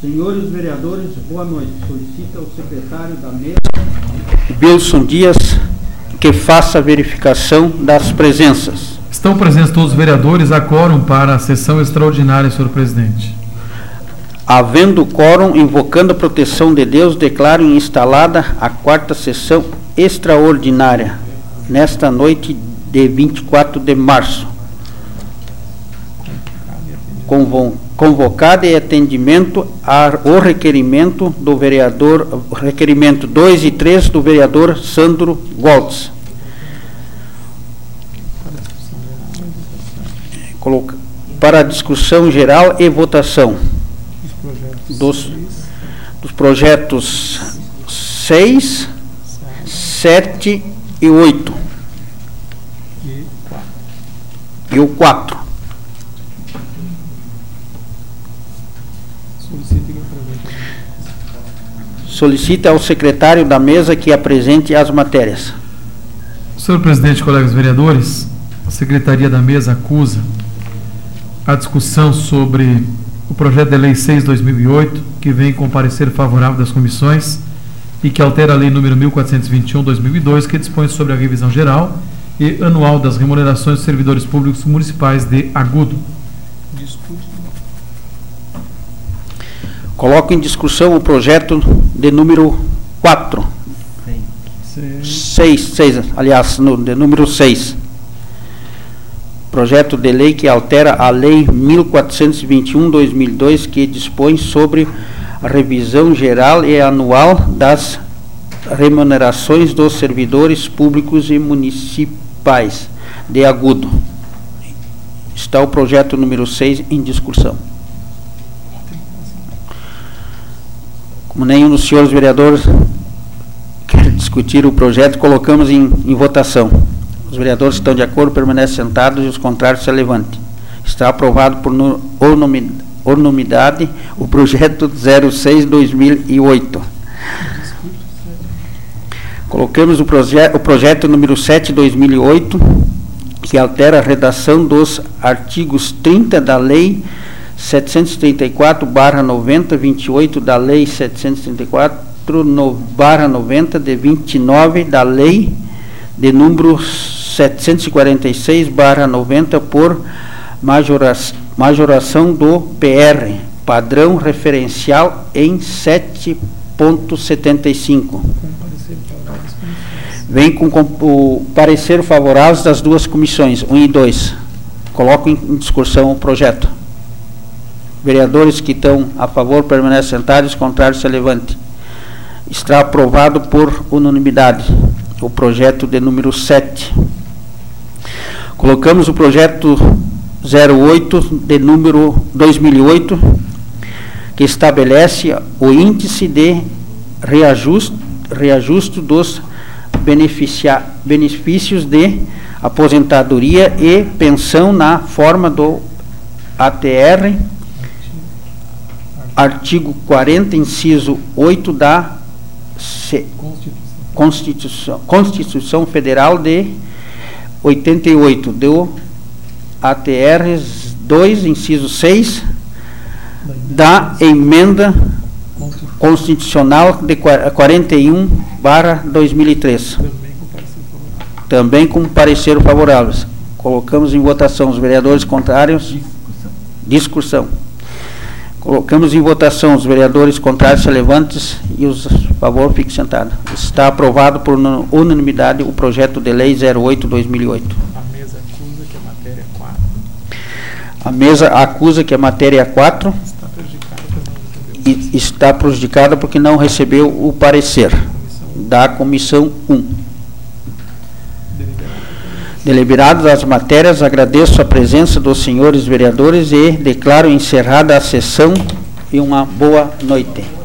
Senhores vereadores, boa noite. Solicita ao secretário da mesa, Wilson Dias, que faça a verificação das presenças. Estão presentes todos os vereadores. Há quórum para a sessão extraordinária, senhor presidente. Havendo quórum, invocando a proteção de Deus, declaro instalada a 4ª sessão extraordinária, nesta noite de 24 de março. Convocada em atendimento ao requerimento do vereador, requerimento 2 e 3 do vereador Sandro Goltz. Para a discussão geral e votação dos projetos 6, 7 e 8 e o 4. Solicita ao secretário da mesa que apresente as matérias. Senhor presidente, colegas vereadores, a secretaria da mesa acusa a discussão sobre o projeto de lei 6/2008, que vem com parecer favorável das comissões e que altera a lei número 1421/2002, que dispõe sobre a revisão geral e anual das remunerações dos servidores públicos municipais de Agudo. Coloco em discussão o projeto de número 4. 6, aliás, de número 6. Projeto de lei que altera a lei 1421/2002, que dispõe sobre a revisão geral e anual das remunerações dos servidores públicos e municipais de Agudo. Está o projeto número 6 em discussão. Como nenhum dos senhores vereadores quer discutir o projeto, colocamos em votação. Os vereadores que estão de acordo permanecem sentados e os contrários se levantem. Está aprovado por unanimidade o projeto 06/2008. Colocamos o projeto número 7/2008, que altera a redação dos artigos 30 da Lei 734/90, 28 da Lei 734/90, de 29 da Lei de número 746/90, por majoração do PR, padrão referencial em 7,75. Vem com o parecer favorável das duas comissões, 1 e 2. Coloco em discussão o projeto. Vereadores que estão a favor permanecem sentados, os contrários se levante. Está aprovado por unanimidade o projeto de número 7. Colocamos o projeto 08 de número 2008, que estabelece o índice de reajuste dos benefícios de aposentadoria e pensão na forma do ATR, artigo 40, inciso 8 da Constituição Federal de 88, do ATR 2, inciso 6, da emenda constitucional de 41/2003. Também com parecer favorável. Colocamos em votação os vereadores contrários. Discussão. Colocamos em votação os vereadores contrários se levantes e os a favor fiquem sentados. Está aprovado por unanimidade o projeto de lei 08/2008. A mesa acusa que a matéria 4. A mesa acusa que a matéria 4 está prejudicada porque não recebeu o parecer da comissão 1. Deliberadas as matérias, agradeço a presença dos senhores vereadores e declaro encerrada a sessão e uma boa noite.